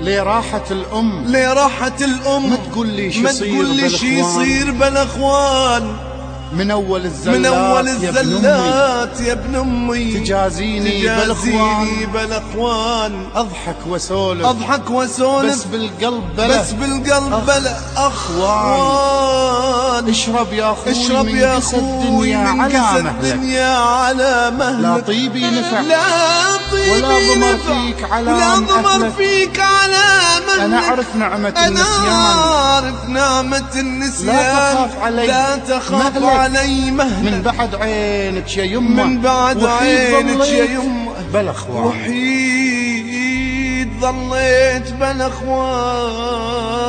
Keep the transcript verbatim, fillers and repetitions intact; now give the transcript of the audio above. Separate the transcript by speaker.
Speaker 1: ليه راحت الأم
Speaker 2: ليه راحت الأم
Speaker 1: ما تقول لي شي
Speaker 2: ما
Speaker 1: يصير
Speaker 2: تقول لي شي يصير بالاخوان
Speaker 1: من أول الزلات
Speaker 2: من أول
Speaker 1: يا ابن أمي
Speaker 2: الزلات يا ابن أمي
Speaker 1: تجازيني
Speaker 2: تجازيني
Speaker 1: بالاخوان
Speaker 2: بالاخوان
Speaker 1: أضحك واسولف
Speaker 2: أضحك واسولف
Speaker 1: بس بالقلب بلا
Speaker 2: بس بالقلب بلا أخوان
Speaker 1: اشرب يا أخوي
Speaker 2: اشرب
Speaker 1: من
Speaker 2: يا
Speaker 1: قس
Speaker 2: أخوي
Speaker 1: الدنيا
Speaker 2: من
Speaker 1: على
Speaker 2: قس
Speaker 1: مهلك
Speaker 2: الدنيا على مهلك
Speaker 1: لا طيبي نفع
Speaker 2: لا طيبي
Speaker 1: ولا ضمر
Speaker 2: نفع
Speaker 1: فيك على
Speaker 2: ولا ضمر
Speaker 1: أهلك.
Speaker 2: فيك على مهلك
Speaker 1: أنا أعرف نعمة
Speaker 2: أنا
Speaker 1: النسيان
Speaker 2: أعرف نعمة النسيان
Speaker 1: لا تخاف علي
Speaker 2: لا تخاف
Speaker 1: مهلك.
Speaker 2: علي مهلك
Speaker 1: من بعد عينك يا يمه
Speaker 2: من بعد عينك يا يمه
Speaker 1: بلا اخوان
Speaker 2: وحيد ظليت بلا اخوان